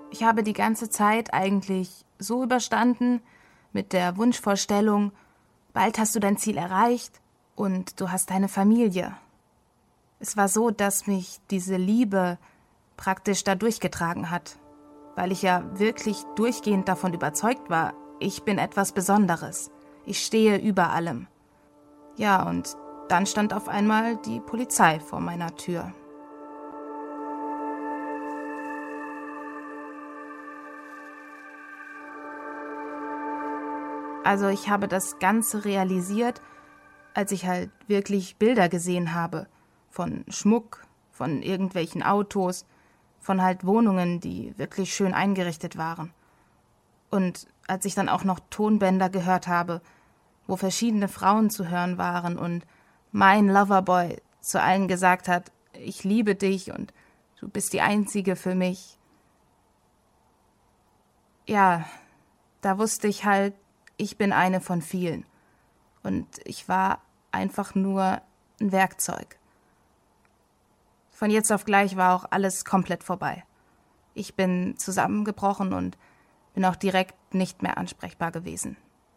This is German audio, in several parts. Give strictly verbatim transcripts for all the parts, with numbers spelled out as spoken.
Ich habe die ganze Zeit eigentlich so überstanden, mit der Wunschvorstellung, bald hast du dein Ziel erreicht und du hast deine Familie. Es war so, dass mich diese Liebe praktisch da durchgetragen hat, weil ich ja wirklich durchgehend davon überzeugt war, ich bin etwas Besonderes. Ich stehe über allem. Ja, und dann stand auf einmal die Polizei vor meiner Tür. Also ich habe das Ganze realisiert, als ich halt wirklich Bilder gesehen habe von Schmuck, von irgendwelchen Autos, von halt Wohnungen, die wirklich schön eingerichtet waren. Und als ich dann auch noch Tonbänder gehört habe, wo verschiedene Frauen zu hören waren und mein Loverboy zu allen gesagt hat, ich liebe dich und du bist die Einzige für mich. Ja, da wusste ich halt, ich bin eine von vielen. Und ich war einfach nur ein Werkzeug. Von jetzt auf gleich war auch alles komplett vorbei. Ich bin zusammengebrochen und bin auch direkt nicht mehr ansprechbar gewesen.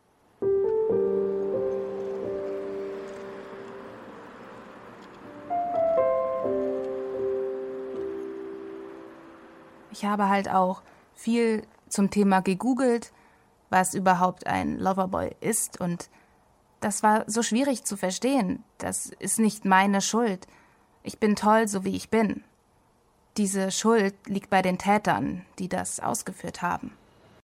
Ich habe halt auch viel zum Thema gegoogelt, was überhaupt ein Loverboy ist, und das war so schwierig zu verstehen. Das ist nicht meine Schuld. Ich bin toll, so wie ich bin. Diese Schuld liegt bei den Tätern, die das ausgeführt haben.